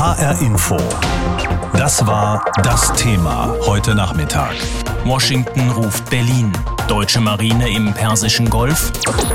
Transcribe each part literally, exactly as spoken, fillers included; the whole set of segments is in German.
H R Info. Das war das Thema heute Nachmittag. Washington ruft Berlin. Deutsche Marine im Persischen Golf.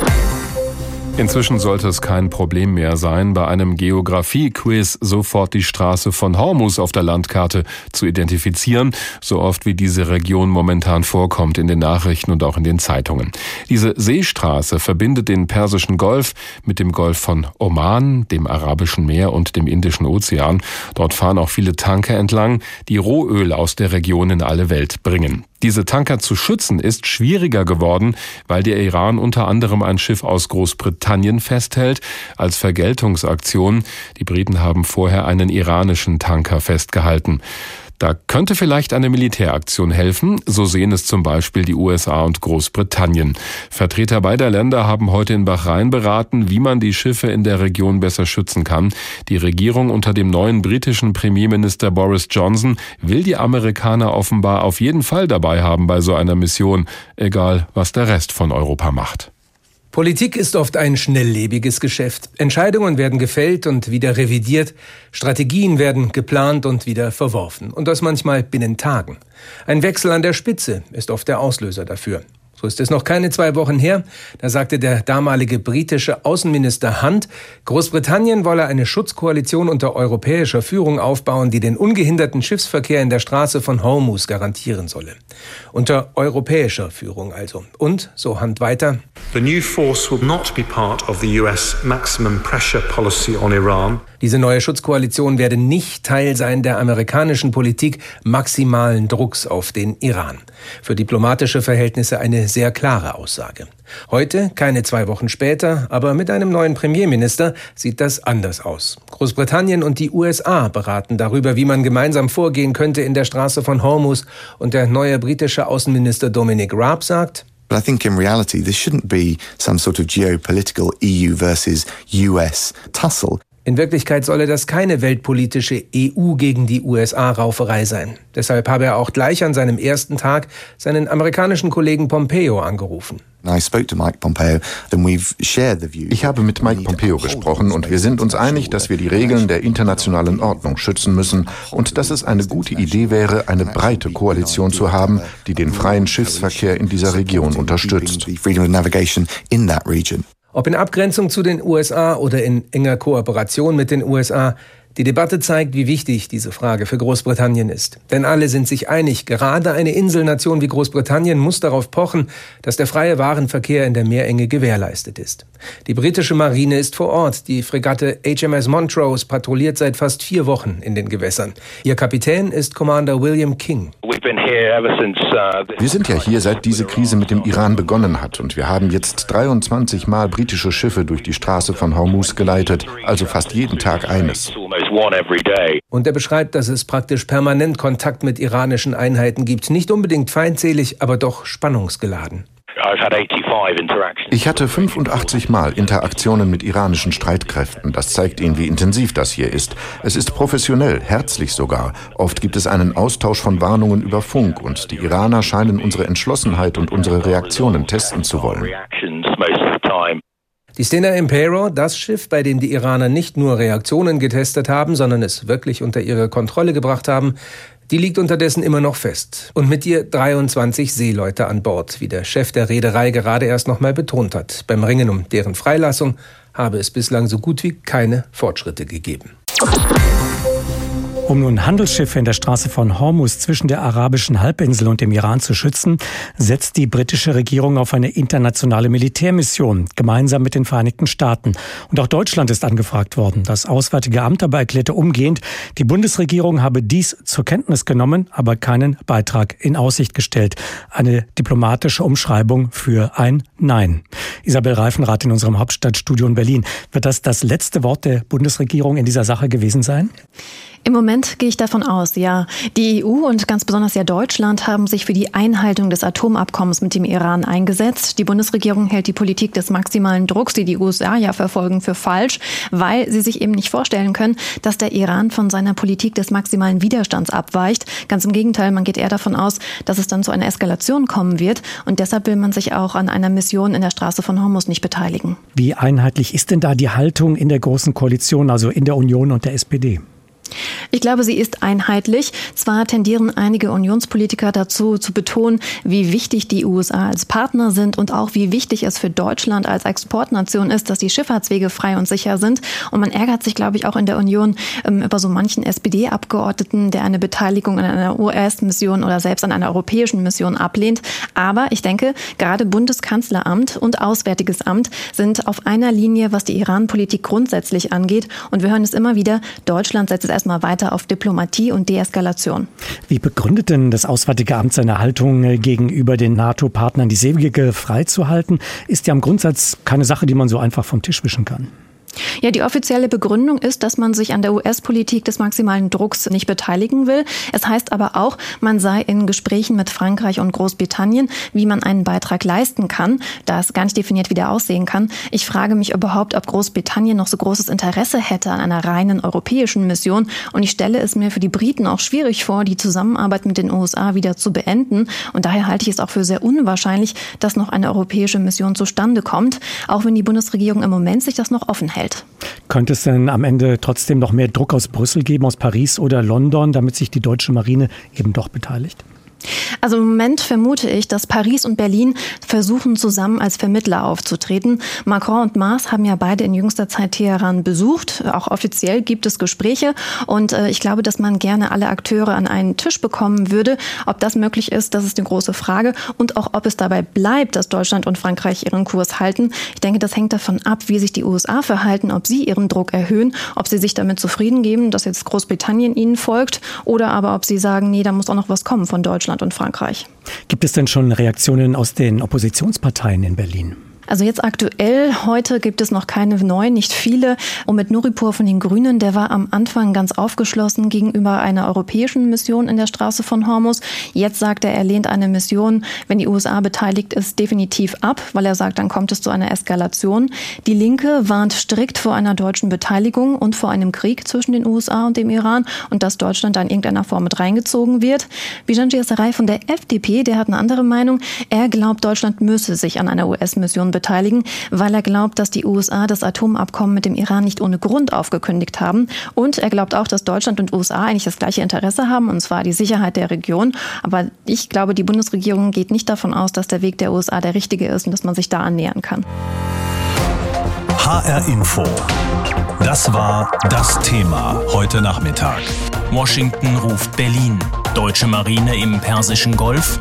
Inzwischen sollte es kein Problem mehr sein, bei einem Geografie-Quiz sofort die Straße von Hormuz auf der Landkarte zu identifizieren, so oft wie diese Region momentan vorkommt in den Nachrichten und auch in den Zeitungen. Diese Seestraße verbindet den Persischen Golf mit dem Golf von Oman, dem Arabischen Meer und dem Indischen Ozean. Dort fahren auch viele Tanker entlang, die Rohöl aus der Region in alle Welt bringen. Diese Tanker zu schützen ist schwieriger geworden, weil der Iran unter anderem ein Schiff aus Großbritannien festhält als Vergeltungsaktion. Die Briten haben vorher einen iranischen Tanker festgehalten. Da könnte vielleicht eine Militäraktion helfen, so sehen es zum Beispiel die U S A und Großbritannien. Vertreter beider Länder haben heute in Bahrain beraten, wie man die Schiffe in der Region besser schützen kann. Die Regierung unter dem neuen britischen Premierminister Boris Johnson will die Amerikaner offenbar auf jeden Fall dabei haben bei so einer Mission, egal was der Rest von Europa macht. Politik ist oft ein schnelllebiges Geschäft. Entscheidungen werden gefällt und wieder revidiert. Strategien werden geplant und wieder verworfen. Und das manchmal binnen Tagen. Ein Wechsel an der Spitze ist oft der Auslöser dafür. So ist es noch keine zwei Wochen her. Da sagte der damalige britische Außenminister Hunt, Großbritannien wolle eine Schutzkoalition unter europäischer Führung aufbauen, die den ungehinderten Schiffsverkehr in der Straße von Hormuz garantieren solle. Unter europäischer Führung also. Und, so Hunt weiter, The new force will not be part of the U S maximum pressure policy on Iran. Diese neue Schutzkoalition werde nicht Teil sein der amerikanischen Politik maximalen Drucks auf den Iran. Für diplomatische Verhältnisse eine sehr klare Aussage. Heute, keine zwei Wochen später, aber mit einem neuen Premierminister, sieht das anders aus. Großbritannien und die U S A beraten darüber, wie man gemeinsam vorgehen könnte in der Straße von Hormuz. Und der neue britische Außenminister Dominic Raab sagt, But I think in reality there shouldn't be some sort of geopolitical E U versus U S tussle. In Wirklichkeit solle das keine weltpolitische E U gegen die U S A-Rauferei sein. Deshalb habe er auch gleich an seinem ersten Tag seinen amerikanischen Kollegen Pompeo angerufen. Ich habe mit Mike Pompeo gesprochen und wir sind uns einig, dass wir die Regeln der internationalen Ordnung schützen müssen und dass es eine gute Idee wäre, eine breite Koalition zu haben, die den freien Schiffsverkehr in dieser Region unterstützt. Ob in Abgrenzung zu den U S A oder in enger Kooperation mit den U S A, die Debatte zeigt, wie wichtig diese Frage für Großbritannien ist. Denn alle sind sich einig, gerade eine Inselnation wie Großbritannien muss darauf pochen, dass der freie Warenverkehr in der Meerenge gewährleistet ist. Die britische Marine ist vor Ort. Die Fregatte H M S Montrose patrouilliert seit fast vier Wochen in den Gewässern. Ihr Kapitän ist Commander William King. Wir sind ja hier, seit diese Krise mit dem Iran begonnen hat. Und wir haben jetzt dreiundzwanzig Mal britische Schiffe durch die Straße von Hormuz geleitet, also fast jeden Tag eines. Und er beschreibt, dass es praktisch permanent Kontakt mit iranischen Einheiten gibt. Nicht unbedingt feindselig, aber doch spannungsgeladen. Ich hatte fünfundachtzig Mal Interaktionen mit iranischen Streitkräften. Das zeigt Ihnen, wie intensiv das hier ist. Es ist professionell, herzlich sogar. Oft gibt es einen Austausch von Warnungen über Funk und die Iraner scheinen unsere Entschlossenheit und unsere Reaktionen testen zu wollen. Die Stena Impero, das Schiff, bei dem die Iraner nicht nur Reaktionen getestet haben, sondern es wirklich unter ihre Kontrolle gebracht haben, die liegt unterdessen immer noch fest. Und mit ihr dreiundzwanzig Seeleute an Bord, wie der Chef der Reederei gerade erst noch mal betont hat. Beim Ringen um deren Freilassung habe es bislang so gut wie keine Fortschritte gegeben. Um nun Handelsschiffe in der Straße von Hormuz zwischen der arabischen Halbinsel und dem Iran zu schützen, setzt die britische Regierung auf eine internationale Militärmission, gemeinsam mit den Vereinigten Staaten. Und auch Deutschland ist angefragt worden. Das Auswärtige Amt aber erklärte umgehend, die Bundesregierung habe dies zur Kenntnis genommen, aber keinen Beitrag in Aussicht gestellt. Eine diplomatische Umschreibung für ein Nein. Isabel Reifenrath in unserem Hauptstadtstudio in Berlin. Wird das das letzte Wort der Bundesregierung in dieser Sache gewesen sein? Im Moment gehe ich davon aus, ja. Die E U und ganz besonders ja Deutschland haben sich für die Einhaltung des Atomabkommens mit dem Iran eingesetzt. Die Bundesregierung hält die Politik des maximalen Drucks, die die U S A ja verfolgen, für falsch, weil sie sich eben nicht vorstellen können, dass der Iran von seiner Politik des maximalen Widerstands abweicht. Ganz im Gegenteil, man geht eher davon aus, dass es dann zu einer Eskalation kommen wird. Und deshalb will man sich auch an einer Mission in der Straße von Hormuz nicht beteiligen. Wie einheitlich ist denn da die Haltung in der Großen Koalition, also in der Union und der S P D? Ich glaube, sie ist einheitlich. Zwar tendieren einige Unionspolitiker dazu, zu betonen, wie wichtig die U S A als Partner sind und auch wie wichtig es für Deutschland als Exportnation ist, dass die Schifffahrtswege frei und sicher sind. Und man ärgert sich, glaube ich, auch in der Union ähm, über so manchen S P D-Abgeordneten, der eine Beteiligung an einer U S-Mission oder selbst an einer europäischen Mission ablehnt. Aber ich denke, gerade Bundeskanzleramt und Auswärtiges Amt sind auf einer Linie, was die Iran-Politik grundsätzlich angeht. Und wir hören es immer wieder, Deutschland setzt es erstmal weiter auf Diplomatie und Deeskalation. Wie begründet denn das Auswärtige Amt seine Haltung gegenüber den NATO-Partnern? Die Seewege freizuhalten, ist ja im Grundsatz keine Sache, die man so einfach vom Tisch wischen kann. Ja, die offizielle Begründung ist, dass man sich an der U S-Politik des maximalen Drucks nicht beteiligen will. Es heißt aber auch, man sei in Gesprächen mit Frankreich und Großbritannien, wie man einen Beitrag leisten kann. Da ist gar nicht definiert, wie der aussehen kann. Ich frage mich überhaupt, ob Großbritannien noch so großes Interesse hätte an einer reinen europäischen Mission. Und ich stelle es mir für die Briten auch schwierig vor, die Zusammenarbeit mit den U S A wieder zu beenden. Und daher halte ich es auch für sehr unwahrscheinlich, dass noch eine europäische Mission zustande kommt, auch wenn die Bundesregierung im Moment sich das noch offen hält. Könnte es denn am Ende trotzdem noch mehr Druck aus Brüssel geben, aus Paris oder London, damit sich die deutsche Marine eben doch beteiligt? Also im Moment vermute ich, dass Paris und Berlin versuchen, zusammen als Vermittler aufzutreten. Macron und Maas haben ja beide in jüngster Zeit Teheran besucht. Auch offiziell gibt es Gespräche. Und äh, ich glaube, dass man gerne alle Akteure an einen Tisch bekommen würde. Ob das möglich ist, das ist die große Frage. Und auch, ob es dabei bleibt, dass Deutschland und Frankreich ihren Kurs halten. Ich denke, das hängt davon ab, wie sich die U S A verhalten, ob sie ihren Druck erhöhen, ob sie sich damit zufrieden geben, dass jetzt Großbritannien ihnen folgt, oder aber ob sie sagen, nee, da muss auch noch was kommen von Deutschland und Frankreich. Gibt es denn schon Reaktionen aus den Oppositionsparteien in Berlin? Also jetzt aktuell, heute gibt es noch keine neuen, nicht viele. Und mit Nuripur von den Grünen, der war am Anfang ganz aufgeschlossen gegenüber einer europäischen Mission in der Straße von Hormuz. Jetzt sagt er, er lehnt eine Mission, wenn die U S A beteiligt ist, definitiv ab, weil er sagt, dann kommt es zu einer Eskalation. Die Linke warnt strikt vor einer deutschen Beteiligung und vor einem Krieg zwischen den U S A und dem Iran und dass Deutschland da in irgendeiner Form mit reingezogen wird. Bijan Giasaray von der F D P, der hat eine andere Meinung. Er glaubt, Deutschland müsse sich an einer U S-Mission beteiligen, weil er glaubt, dass die U S A das Atomabkommen mit dem Iran nicht ohne Grund aufgekündigt haben. Und er glaubt auch, dass Deutschland und U S A eigentlich das gleiche Interesse haben, und zwar die Sicherheit der Region. Aber ich glaube, die Bundesregierung geht nicht davon aus, dass der Weg der U S A der richtige ist und dass man sich da annähern kann. H R Info. Das war das Thema heute Nachmittag. Washington ruft Berlin. Deutsche Marine im Persischen Golf.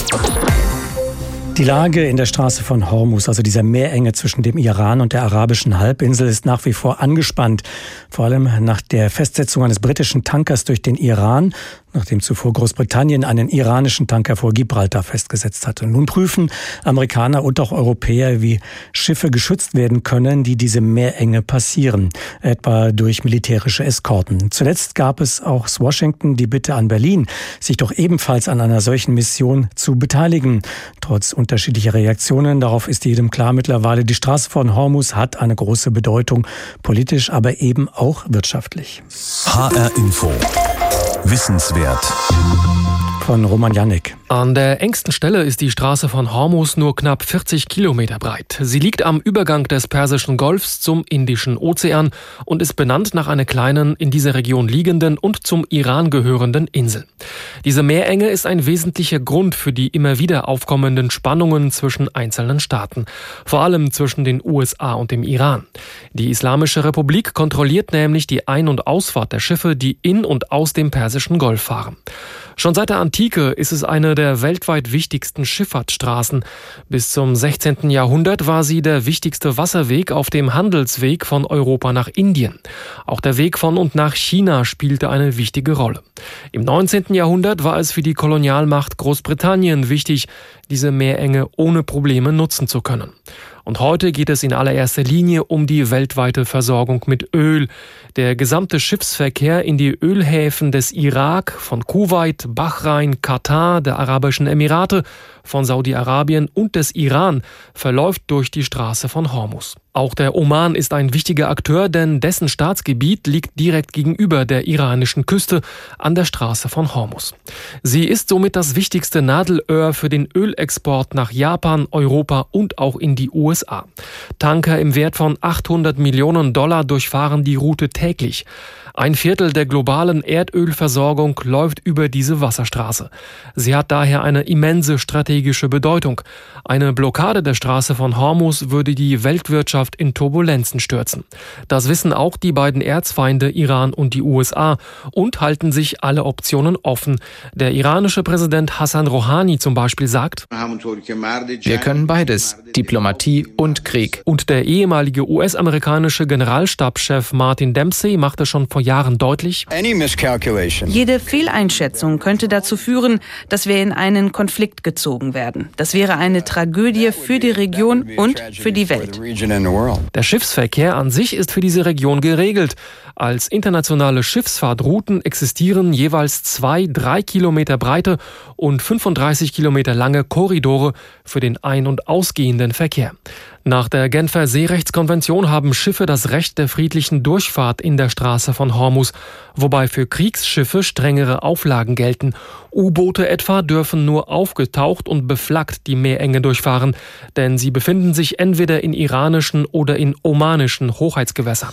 Die Lage in der Straße von Hormuz, also dieser Meerenge zwischen dem Iran und der arabischen Halbinsel, ist nach wie vor angespannt. Vor allem nach der Festsetzung eines britischen Tankers durch den Iran, nachdem zuvor Großbritannien einen iranischen Tanker vor Gibraltar festgesetzt hatte. Nun prüfen Amerikaner und auch Europäer, wie Schiffe geschützt werden können, die diese Meerenge passieren, etwa durch militärische Eskorten. Zuletzt gab es auch aus Washington die Bitte an Berlin, sich doch ebenfalls an einer solchen Mission zu beteiligen. Trotz unterschiedlicher Reaktionen, darauf ist jedem klar mittlerweile, die Straße von Hormuz hat eine große Bedeutung, politisch, aber eben auch wirtschaftlich. H R Info. Wissenswert. Von Roman Jannik. An der engsten Stelle ist die Straße von Hormuz nur knapp vierzig Kilometer breit. Sie liegt am Übergang des Persischen Golfs zum Indischen Ozean und ist benannt nach einer kleinen, in dieser Region liegenden und zum Iran gehörenden Insel. Diese Meerenge ist ein wesentlicher Grund für die immer wieder aufkommenden Spannungen zwischen einzelnen Staaten, vor allem zwischen den U S A und dem Iran. Die Islamische Republik kontrolliert nämlich die Ein- und Ausfahrt der Schiffe, die in und aus dem Persischen Golf fahren. Schon seit der Antike ist es eine der weltweit wichtigsten Schifffahrtsstraßen. Bis zum sechzehnten Jahrhundert war sie der wichtigste Wasserweg auf dem Handelsweg von Europa nach Indien. Auch der Weg von und nach China spielte eine wichtige Rolle. Im neunzehnten Jahrhundert war es für die Kolonialmacht Großbritannien wichtig, diese Meerenge ohne Probleme nutzen zu können. Und heute geht es in allererster Linie um die weltweite Versorgung mit Öl. Der gesamte Schiffsverkehr in die Ölhäfen des Irak, von Kuwait, Bahrain, Katar, der Arabischen Emirate, von Saudi-Arabien und des Iran verläuft durch die Straße von Hormuz. Auch der Oman ist ein wichtiger Akteur, denn dessen Staatsgebiet liegt direkt gegenüber der iranischen Küste an der Straße von Hormuz. Sie ist somit das wichtigste Nadelöhr für den Ölexport nach Japan, Europa und auch in die U S A. Tanker im Wert von achthundert Millionen Dollar durchfahren die Route täglich. Ein Viertel der globalen Erdölversorgung läuft über diese Wasserstraße. Sie hat daher eine immense strategische Bedeutung. Eine Blockade der Straße von Hormuz würde die Weltwirtschaft in Turbulenzen stürzen. Das wissen auch die beiden Erzfeinde Iran und die U S A und halten sich alle Optionen offen. Der iranische Präsident Hassan Rouhani zum Beispiel sagt: Wir können beides, Diplomatie und Krieg. Und der ehemalige U S-amerikanische Generalstabschef Martin Dempsey machte schon vor Jahren deutlich: Jede Fehleinschätzung könnte dazu führen, dass wir in einen Konflikt gezogen werden. Das wäre eine Tragödie für die Region und für die Welt. Der Schiffsverkehr an sich ist für diese Region geregelt. Als internationale Schiffsfahrtrouten existieren jeweils zwei, drei Kilometer breite und fünfunddreißig Kilometer lange Korridore für den ein- und ausgehenden Verkehr. Nach der Genfer Seerechtskonvention haben Schiffe das Recht der friedlichen Durchfahrt in der Straße von Hormuz, wobei für Kriegsschiffe strengere Auflagen gelten. U-Boote etwa dürfen nur aufgetaucht und beflaggt die Meerenge durchfahren, denn sie befinden sich entweder in iranischen oder in omanischen Hoheitsgewässern.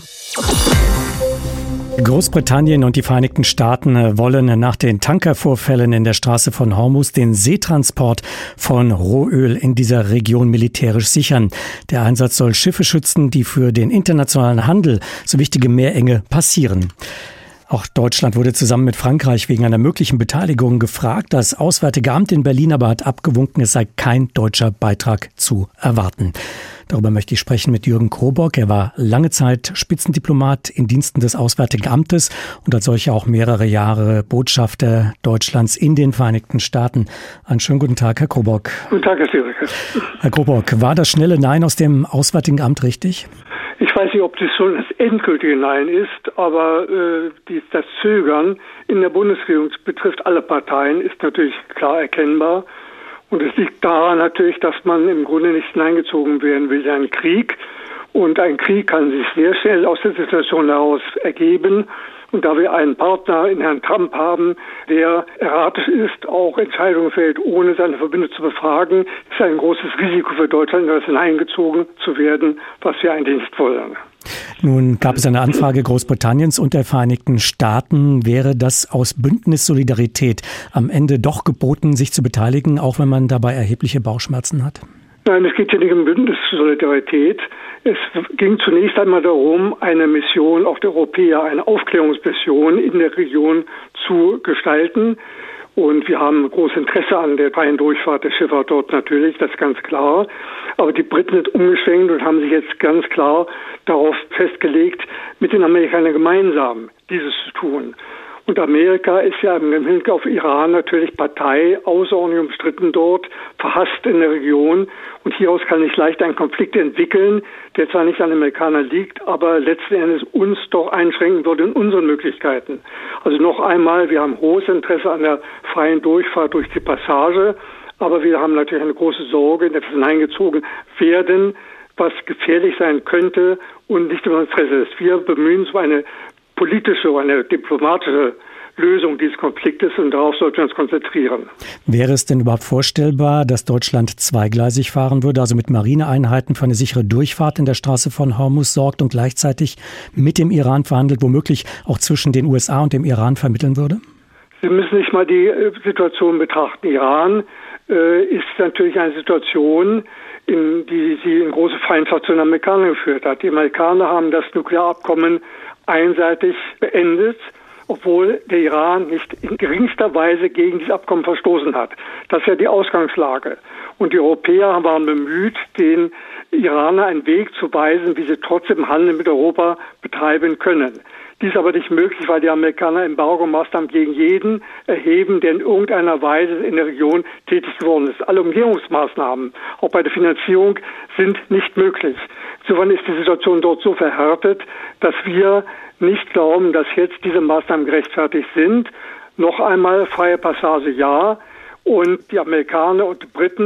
Großbritannien und die Vereinigten Staaten wollen nach den Tankervorfällen in der Straße von Hormuz den Seetransport von Rohöl in dieser Region militärisch sichern. Der Einsatz soll Schiffe schützen, die für den internationalen Handel so wichtige Meerenge passieren. Auch Deutschland wurde zusammen mit Frankreich wegen einer möglichen Beteiligung gefragt. Das Auswärtige Amt in Berlin aber hat abgewunken, es sei kein deutscher Beitrag zu erwarten. Darüber möchte ich sprechen mit Jürgen Krobock. Er war lange Zeit Spitzendiplomat in Diensten des Auswärtigen Amtes und als solcher auch mehrere Jahre Botschafter Deutschlands in den Vereinigten Staaten. Einen schönen guten Tag, Herr Krobock. Guten Tag, Herr Sireke. Herr Krobock, war das schnelle Nein aus dem Auswärtigen Amt richtig? Ich weiß nicht, ob das schon das endgültige Nein ist, aber äh, die, das Zögern in der Bundesregierung betrifft alle Parteien, ist natürlich klar erkennbar. Und es liegt daran natürlich, dass man im Grunde nicht hineingezogen werden will in einen Krieg. Und ein Krieg kann sich sehr schnell aus der Situation heraus ergeben. Und da wir einen Partner in Herrn Trump haben, der erratisch ist, auch Entscheidungen fällt, ohne seine Verbündeten zu befragen, ist ein großes Risiko für Deutschland, das hineingezogen zu werden, was wir eigentlich nicht wollen. Nun gab es eine Anfrage Großbritanniens und der Vereinigten Staaten. Wäre das aus Bündnissolidarität am Ende doch geboten, sich zu beteiligen, auch wenn man dabei erhebliche Bauchschmerzen hat? Nein, es geht hier nicht um Bündnissolidarität. Es ging zunächst einmal darum, eine Mission auch der Europäer, eine Aufklärungsmission in der Region zu gestalten. Und wir haben großes Interesse an der freien Durchfahrt der Schifffahrt dort natürlich, das ist ganz klar. Aber die Briten sind umgeschwenkt und haben sich jetzt ganz klar darauf festgelegt, mit den Amerikanern gemeinsam dieses zu tun. Und Amerika ist ja im Hinblick auf Iran natürlich Partei, außerordentlich umstritten dort, verhasst in der Region. Und hieraus kann sich leicht ein Konflikt entwickeln, der zwar nicht an den Amerikanern liegt, aber letzten Endes uns doch einschränken würde in unseren Möglichkeiten. Also noch einmal, wir haben hohes Interesse an der freien Durchfahrt durch die Passage, aber wir haben natürlich eine große Sorge, in etwas hineingezogen werden, was gefährlich sein könnte und nicht in unserem Interesse ist. Wir bemühen uns um eine politische, eine diplomatische Lösung dieses Konfliktes und darauf sollten wir uns konzentrieren. Wäre es denn überhaupt vorstellbar, dass Deutschland zweigleisig fahren würde, also mit Marineeinheiten für eine sichere Durchfahrt in der Straße von Hormuz sorgt und gleichzeitig mit dem Iran verhandelt, womöglich auch zwischen den U S A und dem Iran vermitteln würde? Sie müssen sich mal die Situation betrachten. Iran äh, ist natürlich eine Situation, in die sie in große Feindschaft zu den Amerikanern geführt hat. Die Amerikaner haben das Nuklearabkommen einseitig beendet, obwohl der Iran nicht in geringster Weise gegen dieses Abkommen verstoßen hat. Das ist ja die Ausgangslage. Und die Europäer waren bemüht, den Iranern einen Weg zu weisen, wie sie trotzdem Handel mit Europa betreiben können. Dies ist aber nicht möglich, weil die Amerikaner Embargo-Maßnahmen gegen jeden erheben, der in irgendeiner Weise in der Region tätig geworden ist. Alle Umgehungsmaßnahmen, auch bei der Finanzierung, sind nicht möglich. Insofern ist die Situation dort so verhärtet, dass wir nicht glauben, dass jetzt diese Maßnahmen gerechtfertigt sind. Noch einmal freie Passage ja. Und die Amerikaner und die Briten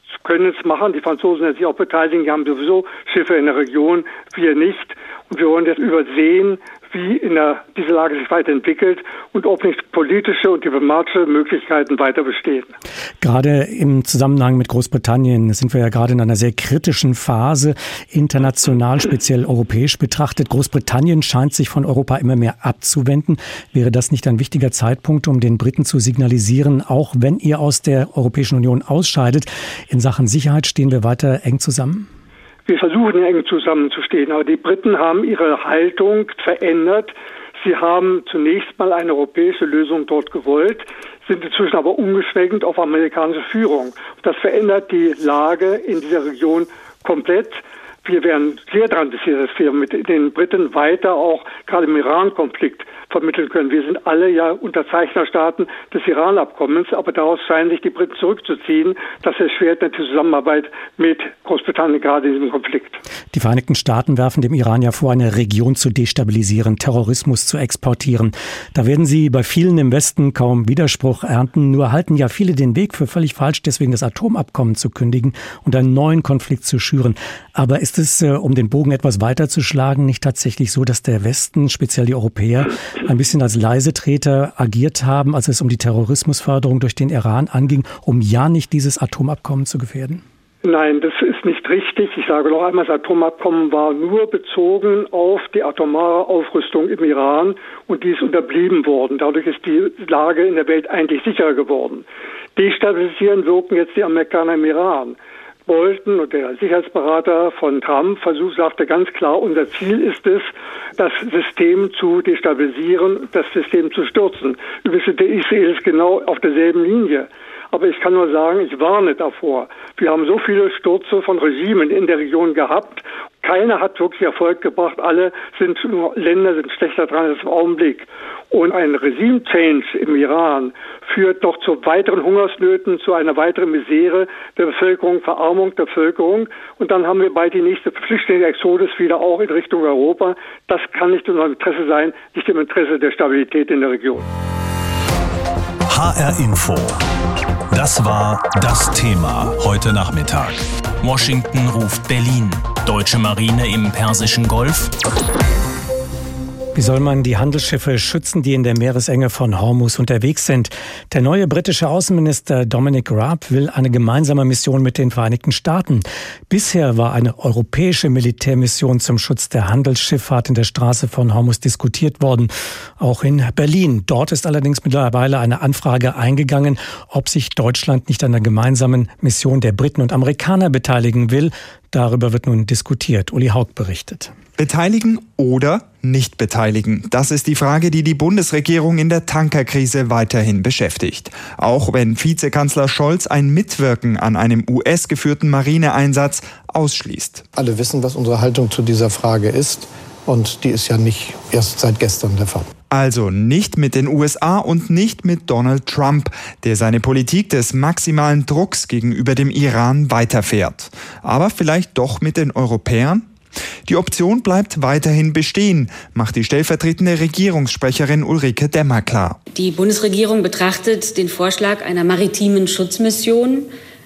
können es machen. Die Franzosen werden sich auch beteiligen. Die haben sowieso Schiffe in der Region, wir nicht. Und wir wollen jetzt übersehen, wie in der, diese Lage sich weiterentwickelt und ob nicht politische und diplomatische Möglichkeiten weiter bestehen. Gerade im Zusammenhang mit Großbritannien sind wir ja gerade in einer sehr kritischen Phase, international, speziell europäisch betrachtet. Großbritannien scheint sich von Europa immer mehr abzuwenden. Wäre das nicht ein wichtiger Zeitpunkt, um den Briten zu signalisieren, auch wenn ihr aus der Europäischen Union ausscheidet, in Sachen Sicherheit stehen wir weiter eng zusammen? Wir versuchen eng zusammenzustehen, aber die Briten haben ihre Haltung verändert. Sie haben zunächst mal eine europäische Lösung dort gewollt, sind inzwischen aber umgeschwenkt auf amerikanische Führung. Das verändert die Lage in dieser Region komplett. Wir wären sehr daran interessiert, dass wir mit den Briten weiter auch gerade im Iran-Konflikt vermitteln können. Wir sind alle ja Unterzeichnerstaaten des Iran-Abkommens, aber daraus scheinen sich die Briten zurückzuziehen. Das erschwert die Zusammenarbeit mit Großbritannien gerade in diesem Konflikt. Die Vereinigten Staaten werfen dem Iran ja vor, eine Region zu destabilisieren, Terrorismus zu exportieren. Da werden sie bei vielen im Westen kaum Widerspruch ernten. Nur halten ja viele den Weg für völlig falsch, deswegen das Atomabkommen zu kündigen und einen neuen Konflikt zu schüren. Aber ist es, um den Bogen etwas weiter zu schlagen, nicht tatsächlich so, dass der Westen, speziell die Europäer, ein bisschen als Leisetreter agiert haben, als es um die Terrorismusförderung durch den Iran anging, um ja nicht dieses Atomabkommen zu gefährden? Nein, das ist nicht richtig. Ich sage noch einmal, das Atomabkommen war nur bezogen auf die atomare Aufrüstung im Iran und die ist unterblieben worden. Dadurch ist die Lage in der Welt eigentlich sicherer geworden. Destabilisieren wirken jetzt die Amerikaner im Iran. Bolton und der Sicherheitsberater von Trump versucht, sagte ganz klar, unser Ziel ist es, das System zu destabilisieren, das System zu stürzen. Übrigens, der Israel ist genau auf derselben Linie. Aber ich kann nur sagen, ich warne davor. Wir haben so viele Stürze von Regimen in der Region gehabt. Keiner hat wirklich Erfolg gebracht. Alle sind, Länder sind schlechter dran als im Augenblick. Und ein Regime-Change im Iran führt noch zu weiteren Hungersnöten, zu einer weiteren Misere der Bevölkerung, Verarmung der Bevölkerung. Und dann haben wir bald die nächste Flüchtlingsexodus wieder auch in Richtung Europa. Das kann nicht in unserem Interesse sein, nicht im Interesse der Stabilität in der Region. H R Info. Das war das Thema heute Nachmittag. Washington ruft Berlin. Deutsche Marine im Persischen Golf. Wie soll man die Handelsschiffe schützen, die in der Meeresenge von Hormuz unterwegs sind? Der neue britische Außenminister Dominic Raab will eine gemeinsame Mission mit den Vereinigten Staaten. Bisher war eine europäische Militärmission zum Schutz der Handelsschifffahrt in der Straße von Hormuz diskutiert worden, auch in Berlin. Dort ist allerdings mittlerweile eine Anfrage eingegangen, ob sich Deutschland nicht an einer gemeinsamen Mission der Briten und Amerikaner beteiligen will. Darüber wird nun diskutiert. Uli Haug berichtet. Beteiligen oder nicht beteiligen? Das ist die Frage, die die Bundesregierung in der Tankerkrise weiterhin beschäftigt. Auch wenn Vizekanzler Scholz ein Mitwirken an einem U S-geführten Marineeinsatz ausschließt. Alle wissen, was unsere Haltung zu dieser Frage ist. Und die ist ja nicht erst seit gestern der Fall. Also nicht mit den U S A und nicht mit Donald Trump, der seine Politik des maximalen Drucks gegenüber dem Iran weiterfährt. Aber vielleicht doch mit den Europäern? Die Option bleibt weiterhin bestehen, macht die stellvertretende Regierungssprecherin Ulrike Demmer klar. Die Bundesregierung betrachtet den Vorschlag einer maritimen Schutzmission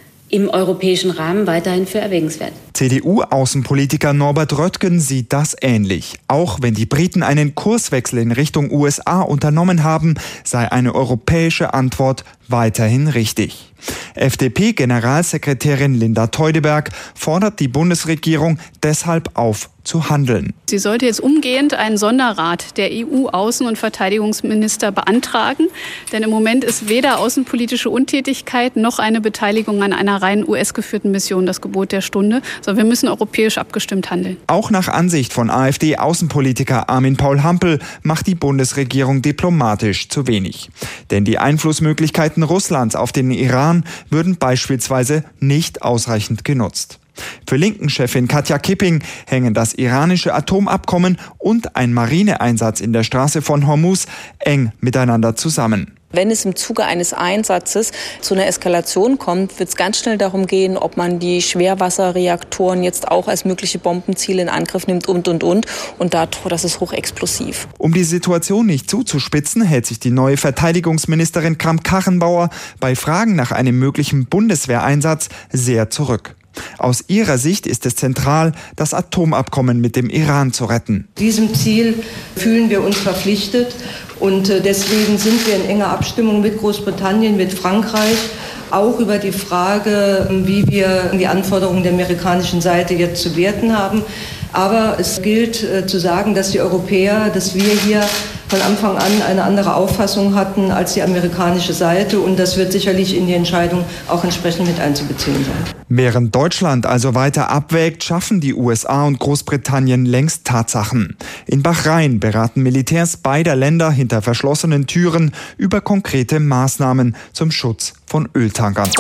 im europäischen Rahmen weiterhin für erwägenswert. C D U-Außenpolitiker Norbert Röttgen sieht das ähnlich. Auch wenn die Briten einen Kurswechsel in Richtung U S A unternommen haben, sei eine europäische Antwort weiterhin richtig. F D P-Generalsekretärin Linda Teudeberg fordert die Bundesregierung deshalb auf, zu handeln. Sie sollte jetzt umgehend einen Sonderrat der E U-Außen- und Verteidigungsminister beantragen, denn im Moment ist weder außenpolitische Untätigkeit noch eine Beteiligung an einer rein U S-geführten Mission das Gebot der Stunde, sondern wir müssen europäisch abgestimmt handeln. Auch nach Ansicht von AfD-Außenpolitiker Armin Paul Hampel macht die Bundesregierung diplomatisch zu wenig. Denn die Einflussmöglichkeiten Russlands auf den Iran würden beispielsweise nicht ausreichend genutzt. Für Linken-Chefin Katja Kipping hängen das iranische Atomabkommen und ein Marineeinsatz in der Straße von Hormuz eng miteinander zusammen. Wenn es im Zuge eines Einsatzes zu einer Eskalation kommt, wird es ganz schnell darum gehen, ob man die Schwerwasserreaktoren jetzt auch als mögliche Bombenziele in Angriff nimmt und, und, und. Und das ist hochexplosiv. Um die Situation nicht zuzuspitzen, hält sich die neue Verteidigungsministerin Kramp-Karrenbauer bei Fragen nach einem möglichen Bundeswehreinsatz sehr zurück. Aus ihrer Sicht ist es zentral, das Atomabkommen mit dem Iran zu retten. Diesem Ziel fühlen wir uns verpflichtet und deswegen sind wir in enger Abstimmung mit Großbritannien, mit Frankreich, auch über die Frage, wie wir die Anforderungen der amerikanischen Seite jetzt zu werten haben. Aber es gilt äh, zu sagen, dass die Europäer, dass wir hier von Anfang an eine andere Auffassung hatten als die amerikanische Seite. Und das wird sicherlich in die Entscheidung auch entsprechend mit einzubeziehen sein. Während Deutschland also weiter abwägt, schaffen die U S A und Großbritannien längst Tatsachen. In Bahrain beraten Militärs beider Länder hinter verschlossenen Türen über konkrete Maßnahmen zum Schutz von Öltankern.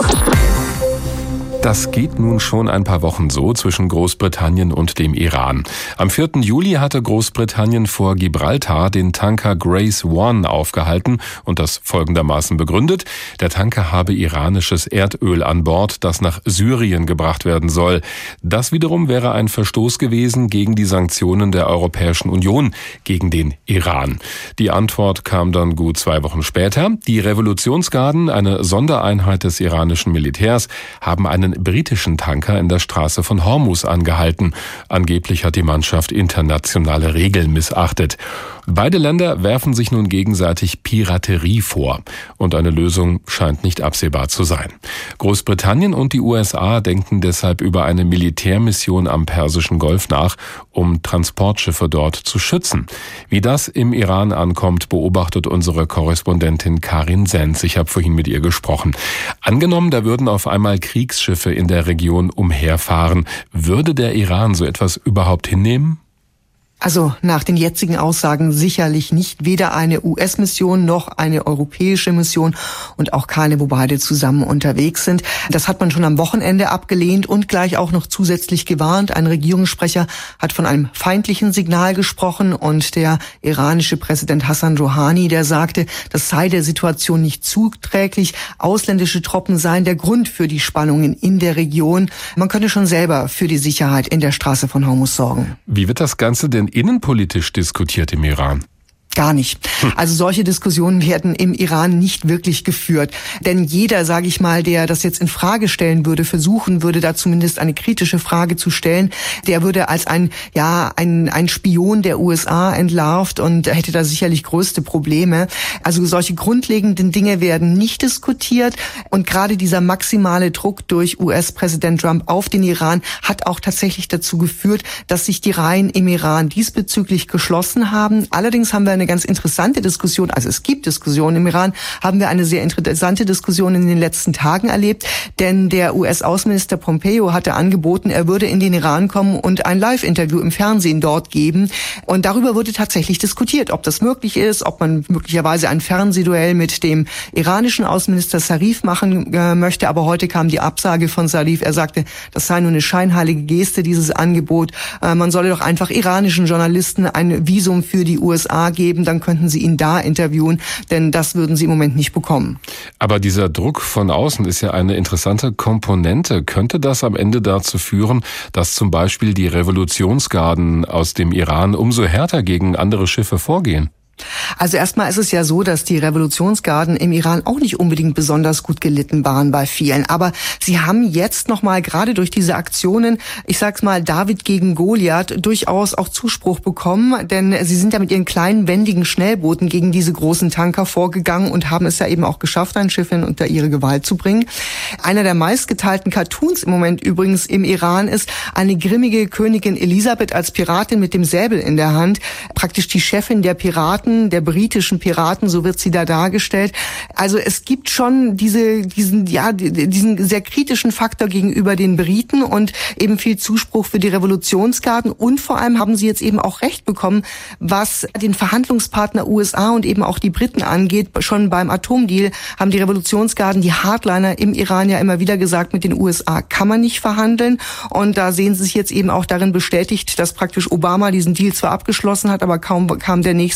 Das geht nun schon ein paar Wochen so zwischen Großbritannien und dem Iran. Am vierten Juli hatte Großbritannien vor Gibraltar den Tanker Grace One aufgehalten und das folgendermaßen begründet: Der Tanker habe iranisches Erdöl an Bord, das nach Syrien gebracht werden soll. Das wiederum wäre ein Verstoß gewesen gegen die Sanktionen der Europäischen Union gegen den Iran. Die Antwort kam dann gut zwei Wochen später. Die Revolutionsgarden, eine Sondereinheit des iranischen Militärs, haben einen britischen Tanker in der Straße von Hormuz angehalten. Angeblich hat die Mannschaft internationale Regeln missachtet. Beide Länder werfen sich nun gegenseitig Piraterie vor. Und eine Lösung scheint nicht absehbar zu sein. Großbritannien und die U S A denken deshalb über eine Militärmission am Persischen Golf nach, um Transportschiffe dort zu schützen. Wie das im Iran ankommt, beobachtet unsere Korrespondentin Karin Senz. Ich habe vorhin mit ihr gesprochen. Angenommen, da würden auf einmal Kriegsschiffe in der Region umherfahren. Würde der Iran so etwas überhaupt hinnehmen? Also nach den jetzigen Aussagen sicherlich nicht. Weder eine U S-Mission noch eine europäische Mission und auch keine, wo beide zusammen unterwegs sind. Das hat man schon am Wochenende abgelehnt und gleich auch noch zusätzlich gewarnt. Ein Regierungssprecher hat von einem feindlichen Signal gesprochen und der iranische Präsident Hassan Rouhani, der sagte, das sei der Situation nicht zuträglich. Ausländische Truppen seien der Grund für die Spannungen in der Region. Man könne schon selber für die Sicherheit in der Straße von Hormuz sorgen. Wie wird das Ganze denn innenpolitisch diskutiert im Iran? Gar nicht. Also solche Diskussionen werden im Iran nicht wirklich geführt. Denn jeder, sage ich mal, der das jetzt in Frage stellen würde, versuchen würde, da zumindest eine kritische Frage zu stellen, der würde als ein, ja, ein, ein Spion der U S A entlarvt und hätte da sicherlich größte Probleme. Also solche grundlegenden Dinge werden nicht diskutiert. Und gerade dieser maximale Druck durch U S-Präsident Trump auf den Iran hat auch tatsächlich dazu geführt, dass sich die Reihen im Iran diesbezüglich geschlossen haben. Allerdings haben wir eine ganz interessante Diskussion, also es gibt Diskussionen im Iran, haben wir eine sehr interessante Diskussion in den letzten Tagen erlebt, denn der U S-Außenminister Pompeo hatte angeboten, er würde in den Iran kommen und ein Live-Interview im Fernsehen dort geben und darüber wurde tatsächlich diskutiert, ob das möglich ist, ob man möglicherweise ein Fernsehduell mit dem iranischen Außenminister Zarif machen äh, möchte, aber heute kam die Absage von Zarif, er sagte, das sei nur eine scheinheilige Geste, dieses Angebot, äh, man solle doch einfach iranischen Journalisten ein Visum für die U S A geben, dann könnten sie ihn da interviewen, denn das würden sie im Moment nicht bekommen. Aber dieser Druck von außen ist ja eine interessante Komponente. Könnte das am Ende dazu führen, dass zum Beispiel die Revolutionsgarden aus dem Iran umso härter gegen andere Schiffe vorgehen? Also erstmal ist es ja so, dass die Revolutionsgarden im Iran auch nicht unbedingt besonders gut gelitten waren bei vielen. Aber sie haben jetzt nochmal gerade durch diese Aktionen, ich sag's mal David gegen Goliath, durchaus auch Zuspruch bekommen. Denn sie sind ja mit ihren kleinen, wendigen Schnellbooten gegen diese großen Tanker vorgegangen und haben es ja eben auch geschafft, ein Schiff unter ihre Gewalt zu bringen. Einer der meistgeteilten Cartoons im Moment übrigens im Iran ist eine grimmige Königin Elisabeth als Piratin mit dem Säbel in der Hand. Praktisch die Chefin der Piraten, der britischen Piraten, so wird sie da dargestellt. Also es gibt schon diese, diesen, ja, diesen sehr kritischen Faktor gegenüber den Briten und eben viel Zuspruch für die Revolutionsgarden und vor allem haben sie jetzt eben auch Recht bekommen, was den Verhandlungspartner U S A und eben auch die Briten angeht. Schon beim Atomdeal haben die Revolutionsgarden, die Hardliner im Iran ja immer wieder gesagt, mit den U S A kann man nicht verhandeln und da sehen sie sich jetzt eben auch darin bestätigt, dass praktisch Obama diesen Deal zwar abgeschlossen hat, aber kaum kam der nächste, wurde er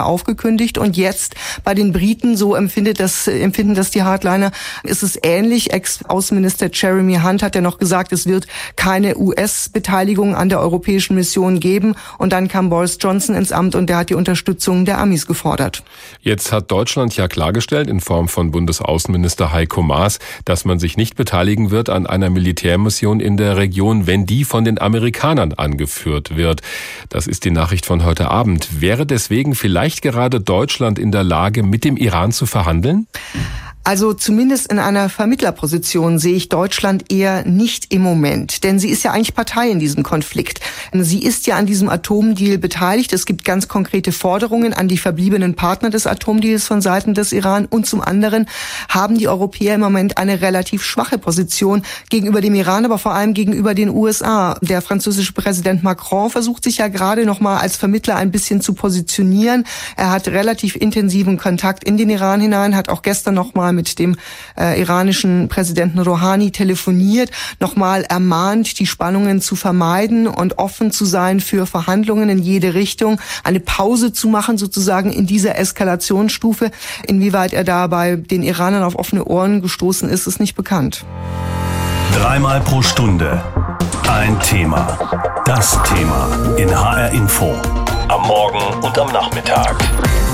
vorher aufgekündigt. Und jetzt bei den Briten, so empfindet das, empfinden das die Hardliner, ist es ähnlich. Ex-Außenminister Jeremy Hunt hat ja noch gesagt, es wird keine U S-Beteiligung an der europäischen Mission geben. Und dann kam Boris Johnson ins Amt und der hat die Unterstützung der Amis gefordert. Jetzt hat Deutschland ja klargestellt in Form von Bundesaußenminister Heiko Maas, dass man sich nicht beteiligen wird an einer Militärmission in der Region, wenn die von den Amerikanern angeführt wird. Das ist die Nachricht von heute Abend. Wäre deswegen vielleicht gerade Deutschland in der Lage, mit dem Iran zu verhandeln? Also zumindest in einer Vermittlerposition sehe ich Deutschland eher nicht im Moment, denn sie ist ja eigentlich Partei in diesem Konflikt. Sie ist ja an diesem Atomdeal beteiligt. Es gibt ganz konkrete Forderungen an die verbliebenen Partner des Atomdeals von Seiten des Iran und zum anderen haben die Europäer im Moment eine relativ schwache Position gegenüber dem Iran, aber vor allem gegenüber den U S A. Der französische Präsident Macron versucht sich ja gerade noch mal als Vermittler ein bisschen zu positionieren. Er hat relativ intensiven Kontakt in den Iran hinein, hat auch gestern noch mal mit dem äh, iranischen Präsidenten Rouhani telefoniert, nochmal ermahnt, die Spannungen zu vermeiden und offen zu sein für Verhandlungen in jede Richtung, eine Pause zu machen sozusagen in dieser Eskalationsstufe. Inwieweit er da bei den Iranern auf offene Ohren gestoßen ist, ist nicht bekannt. Dreimal pro Stunde ein Thema. Das Thema in H R Info. Am Morgen und am Nachmittag.